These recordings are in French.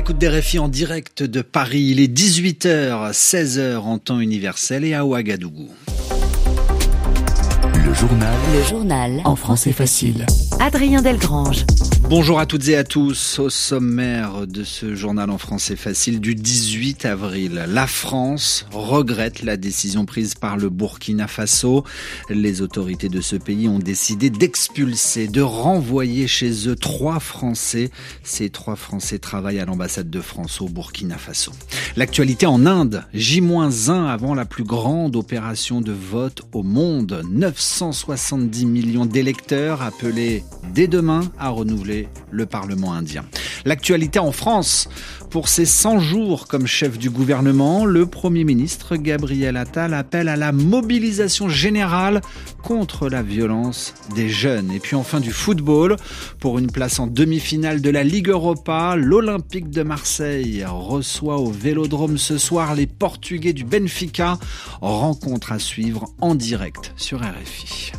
l'écoute des RFI en direct de Paris. Il est 18h, 16h en temps universel et à Ouagadougou. Le journal en français facile. Adrien Delgrange. Bonjour à toutes et à tous. Au sommaire de ce journal en français facile du 18 avril, la France regrette la décision prise par le Burkina Faso. Les autorités de ce pays ont décidé d'expulser, de renvoyer chez eux 3 Français. Ces 3 Français travaillent à l'ambassade de France au Burkina Faso. L'actualité en Inde, J-1 avant la plus grande opération de vote au monde. 970 millions d'électeurs appelés dès demain à renouveler le Parlement indien. L'actualité en France, pour ses 100 jours comme chef du gouvernement, le Premier ministre Gabriel Attal appelle à la mobilisation générale contre la violence des jeunes. Et puis enfin du football, pour une place en demi-finale de la Ligue Europa, l'Olympique de Marseille reçoit au Vélodrome ce soir les Portugais du Benfica. Rencontre à suivre en direct sur RFI.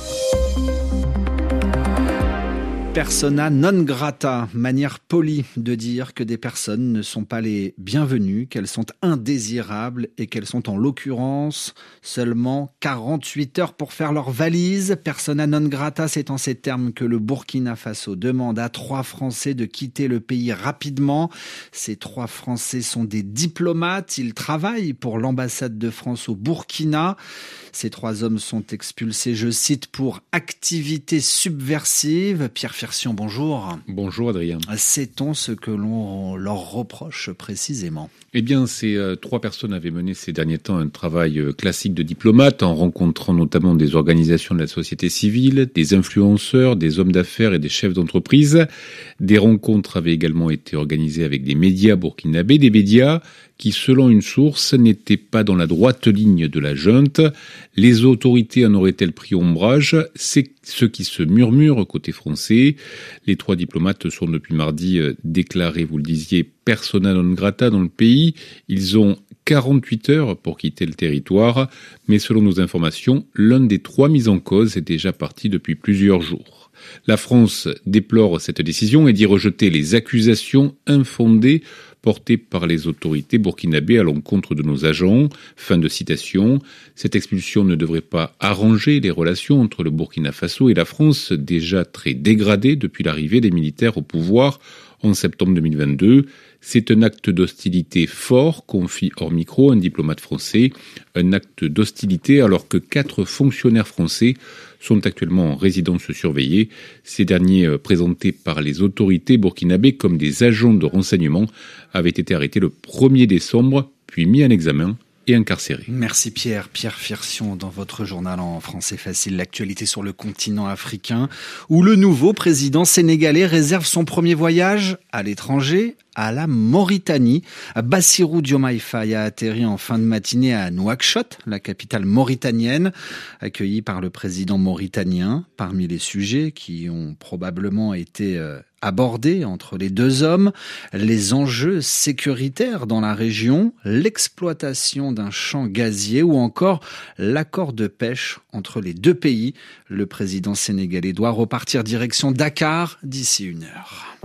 Persona non grata, manière polie de dire que des personnes ne sont pas les bienvenues, qu'elles sont indésirables et qu'elles sont en l'occurrence seulement 48 heures pour faire leur valise. Persona non grata, c'est en ces termes que le Burkina Faso demande à 3 Français de quitter le pays rapidement. Ces 3 Français sont des diplomates, ils travaillent pour l'ambassade de France au Burkina. Ces 3 hommes sont expulsés, je cite, pour activité subversive. Pierre Firsion, bonjour. Bonjour Adrien. Sait-on ce que l'on leur reproche précisément ? Eh bien, ces 3 personnes avaient mené ces derniers temps un travail classique de diplomate en rencontrant notamment des organisations de la société civile, des influenceurs, des hommes d'affaires et des chefs d'entreprise. Des rencontres avaient également été organisées avec des médias burkinabés, des médias qui, selon une source, n'étaient pas dans la droite ligne de la junte. Les autorités en auraient-elles pris ombrage ? C'est ce qui se murmure côté français. Les 3 diplomates sont depuis mardi déclarés, vous le disiez, persona non grata dans le pays. Ils ont 48 heures pour quitter le territoire, mais selon nos informations, l'un des 3 mis en cause est déjà parti depuis plusieurs jours. La France déplore cette décision et dit rejeter les accusations infondées portées par les autorités burkinabées à l'encontre de nos agents. Fin de citation. Cette expulsion ne devrait pas arranger les relations entre le Burkina Faso et la France, déjà très dégradées depuis l'arrivée des militaires au pouvoir en septembre 2022. C'est un acte d'hostilité fort, confie hors micro un diplomate français. Un acte d'hostilité alors que 4 fonctionnaires français sont actuellement en résidence surveillée. Ces derniers, présentés par les autorités burkinabées comme des agents de renseignement, avaient été arrêtés le 1er décembre, puis mis en examen et incarcérés. Merci Pierre. Pierre Firsion dans votre journal en français facile. L'actualité sur le continent africain où le nouveau président sénégalais réserve son premier voyage à l'étranger, à la Mauritanie. Bassirou Diomaye Faye a atterri en fin de matinée à Nouakchott, la capitale mauritanienne, accueilli par le président mauritanien. Parmi les sujets qui ont probablement été abordés entre les 2 hommes, les enjeux sécuritaires dans la région, l'exploitation d'un champ gazier ou encore l'accord de pêche entre les 2 pays. Le président sénégalais doit repartir direction Dakar d'ici 1 heure.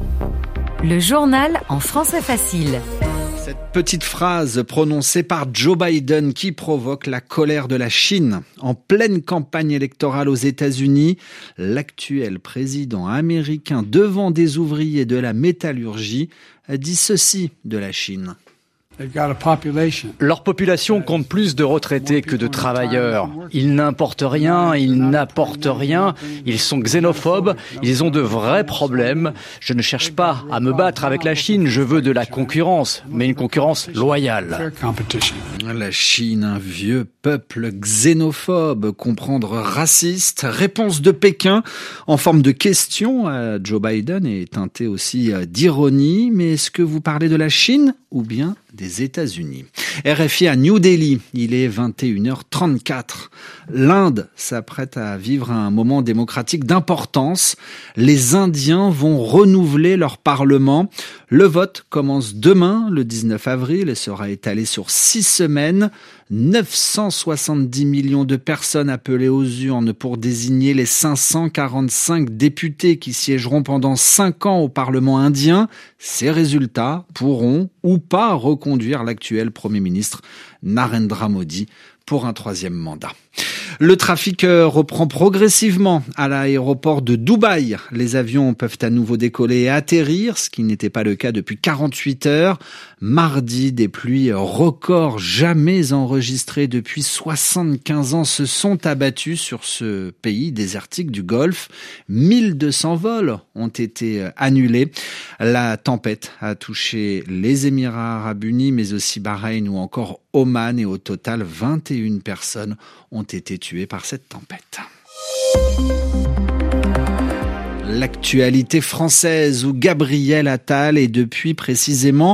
Le journal en français facile. Cette petite phrase prononcée par Joe Biden qui provoque la colère de la Chine. En pleine campagne électorale aux États-Unis, l'actuel président américain devant des ouvriers de la métallurgie a dit ceci de la Chine. Leur population compte plus de retraités que de travailleurs. Ils n'importent rien, ils n'apportent rien, ils sont xénophobes, ils ont de vrais problèmes. Je ne cherche pas à me battre avec la Chine, je veux de la concurrence, mais une concurrence loyale. La Chine, un vieux peuple xénophobe, comprendre raciste. Réponse de Pékin en forme de question à Joe Biden et teintée aussi d'ironie. Mais est-ce que vous parlez de la Chine ou bien des États-Unis? RFI à New Delhi, il est 21h34. L'Inde s'apprête à vivre un moment démocratique d'importance. Les Indiens vont renouveler leur parlement. Le vote commence demain, le 19 avril, et sera étalé sur 6 semaines. 970 millions de personnes appelées aux urnes pour désigner les 545 députés qui siégeront pendant 5 ans au Parlement indien. Ces résultats pourront ou pas reconduire l'actuel Premier ministre Narendra Modi pour un 3e mandat. Le trafic reprend progressivement à l'aéroport de Dubaï. Les avions peuvent à nouveau décoller et atterrir, ce qui n'était pas le cas depuis 48 heures. Mardi, des pluies records jamais enregistrées depuis 75 ans se sont abattues sur ce pays désertique du Golfe. 1200 vols ont été annulés. La tempête a touché les Émirats arabes unis, mais aussi Bahreïn ou encore Oman, et au total 21 personnes ont été tuées par cette tempête. L'actualité française où Gabriel Attal est depuis précisément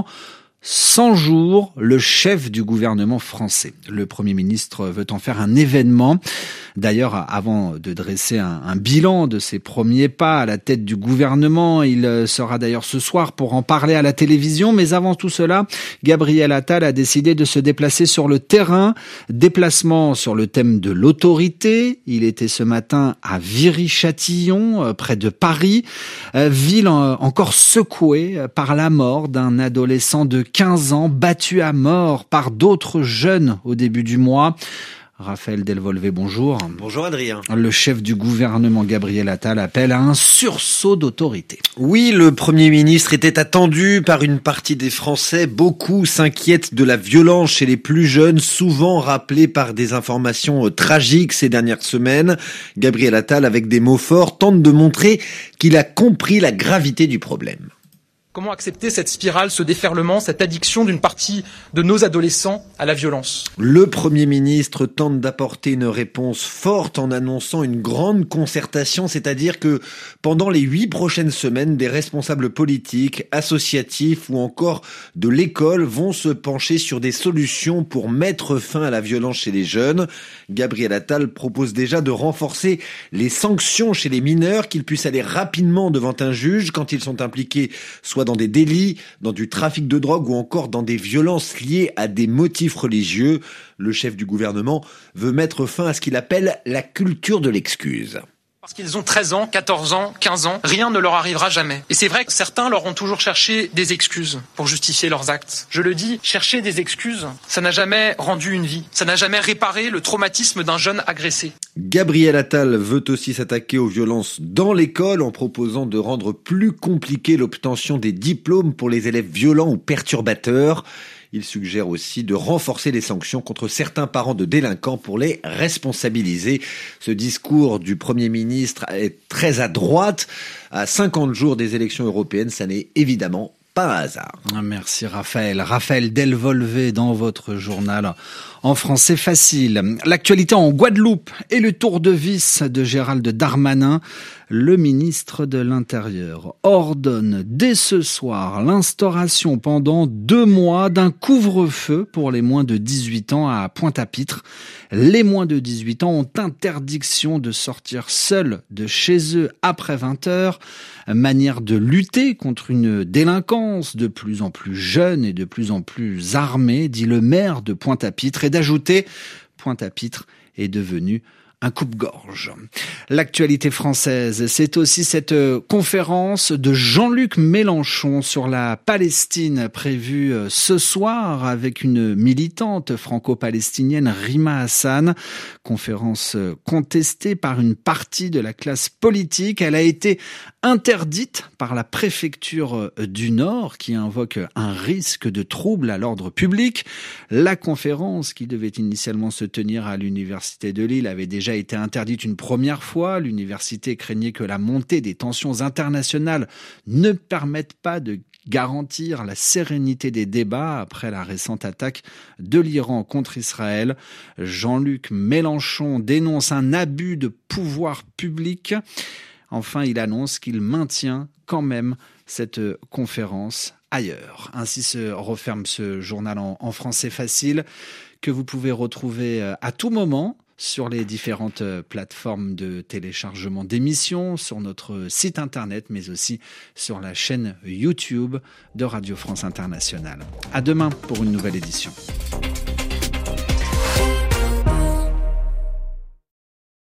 100 jours le chef du gouvernement français. Le Premier ministre veut en faire un événement. D'ailleurs, avant de dresser un bilan de ses premiers pas à la tête du gouvernement, il sera d'ailleurs ce soir pour en parler à la télévision. Mais avant tout cela, Gabriel Attal a décidé de se déplacer sur le terrain. Déplacement sur le thème de l'autorité. Il était ce matin à Viry-Châtillon, près de Paris. Ville encore secouée par la mort d'un adolescent de 15 ans battu à mort par d'autres jeunes au début du mois. Raphaël Delvolvé, bonjour. Bonjour Adrien. Le chef du gouvernement Gabriel Attal appelle à un sursaut d'autorité. Oui, le Premier ministre était attendu par une partie des Français. Beaucoup s'inquiètent de la violence chez les plus jeunes, souvent rappelée par des informations tragiques ces dernières semaines. Gabriel Attal, avec des mots forts, tente de montrer qu'il a compris la gravité du problème. Comment accepter cette spirale, ce déferlement, cette addiction d'une partie de nos adolescents à la violence ? Le Premier ministre tente d'apporter une réponse forte en annonçant une grande concertation, c'est-à-dire que pendant les 8 prochaines semaines, des responsables politiques, associatifs ou encore de l'école vont se pencher sur des solutions pour mettre fin à la violence chez les jeunes. Gabriel Attal propose déjà de renforcer les sanctions chez les mineurs, qu'ils puissent aller rapidement devant un juge quand ils sont impliqués soit dans des délits, dans du trafic de drogue ou encore dans des violences liées à des motifs religieux. Le chef du gouvernement veut mettre fin à ce qu'il appelle la culture de l'excuse. Parce qu'ils ont 13 ans, 14 ans, 15 ans, rien ne leur arrivera jamais. Et c'est vrai que certains leur ont toujours cherché des excuses pour justifier leurs actes. Je le dis, chercher des excuses, ça n'a jamais rendu une vie. Ça n'a jamais réparé le traumatisme d'un jeune agressé. Gabriel Attal veut aussi s'attaquer aux violences dans l'école en proposant de rendre plus compliqué l'obtention des diplômes pour les élèves violents ou perturbateurs. Il suggère aussi de renforcer les sanctions contre certains parents de délinquants pour les responsabiliser. Ce discours du Premier ministre est très à droite. À 50 jours des élections européennes, ça n'est évidemment pas un hasard. Merci Raphaël. Raphaël Delvolvé dans votre journal en français facile. L'actualité en Guadeloupe et le tour de vis de Gérald Darmanin. Le ministre de l'Intérieur ordonne dès ce soir l'instauration pendant 2 mois d'un couvre-feu pour les moins de 18 ans à Pointe-à-Pitre. Les moins de 18 ans ont interdiction de sortir seuls de chez eux après 20 heures. Manière de lutter contre une délinquance de plus en plus jeune et de plus en plus armée, dit le maire de Pointe-à-Pitre, et d'ajouter Pointe-à-Pitre est devenu un coupe-gorge. L'actualité française, c'est aussi cette conférence de Jean-Luc Mélenchon sur la Palestine prévue ce soir avec une militante franco-palestinienne, Rima Hassan. Conférence contestée par une partie de la classe politique. Elle a été interdite par la préfecture du Nord qui invoque un risque de trouble à l'ordre public. La conférence qui devait initialement se tenir à l'université de Lille avait déjà été interdite une première fois. L'université craignait que la montée des tensions internationales ne permette pas de garantir la sérénité des débats après la récente attaque de l'Iran contre Israël. Jean-Luc Mélenchon dénonce un abus de pouvoir public. Enfin, il annonce qu'il maintient quand même cette conférence ailleurs. Ainsi se referme ce journal en français facile que vous pouvez retrouver à tout moment sur les différentes plateformes de téléchargement d'émissions, sur notre site internet, mais aussi sur la chaîne YouTube de Radio France Internationale. À demain pour une nouvelle édition.